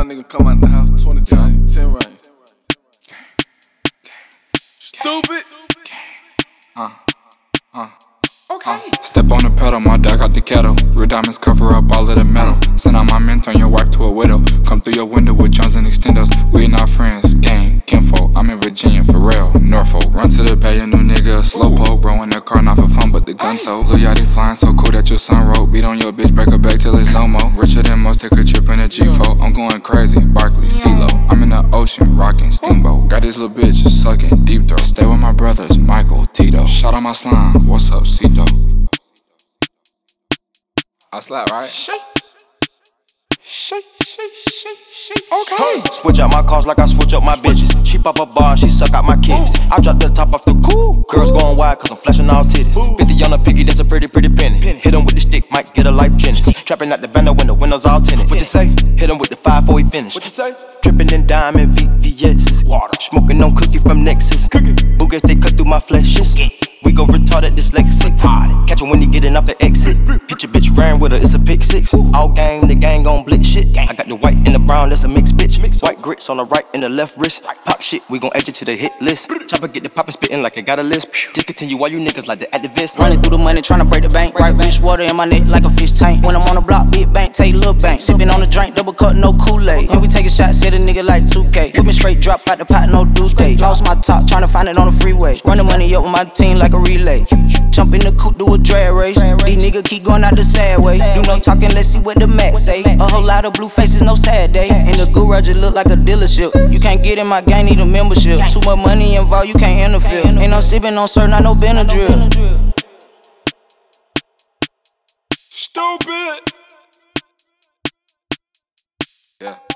nigga come out the house, 20 chain, 10 range. Stupid. Okay. Step on the pedal, my dog got the kettle. Real diamonds cover up all of the metal. Send out my men, turn your wife to a widow. Come through your window with Jones and extendos. We not friends, gang, kinfolk. I'm in Virginia, for real, Norfolk. Run to the bay, a new nigga, slowpoke. Bro in the car, not for fun, but the gun tote. Lil Yachty flying so cool that your son wrote. Beat on your bitch, break her back till it's no more. Richer than most, take a trip in a G4. I'm going crazy, Barkley, CeeLo. I'm in the ocean, rocking steamboat. Got this little bitch sucking deep throat. Stay with my brothers, Michael, Tito. Shout out my slime, what's up, Cito? I slap, right? Shake. Okay. Switch out my cars like I switch up my bitches. She pop a bar, she suck out my kids. I drop the top off the cool. Girls going wild cause I'm flashing all titties. 50 on a piggy, that's a pretty penny. Hit him with the stick, might get a life change. Trapping out the banner when the windows all tinted. What you say? Hit him with the 5 before he finish. What you say? Dripping in diamond VVS. Water. Smoking on cookie from Nexus. Boogers, they cut through my flesh. We go retarded dyslexic. Catch him when he getting off the exit. Hit your bitch ran with her, it's a pick 6. All game, the gang gon' blitz shit. I got the white and the brown, that's a mixed bitch. White grits on the right and the left wrist. Pop shit, we gon' add you to the hit list. Chopper get the poppin' spittin' like I got a list. Just continue while you niggas like the activists. Running through the money, tryna break the bank. Right wrist water in my neck like a fish tank. When I'm on the block, big bank, take little bank. Sippin' on the drink, double cut, no Kool-Aid. And we taking shots, set a nigga like 2K. Whippin' straight, drop out the pot, no due date. Lost my top, tryna find it on the freeway. Run the money up with my team like a relay. Jump in the coupe, do a drag race. These niggas keep going out the sad way. Do no talking, let's see what the max say. A whole lot of blue faces, no sad day. And the garage just look like a dealership. You can't get in my gang, need a membership. Too much money involved, you can't interfere. Ain't no sipping, no sir, not no Benadryl. Stupid. Yeah.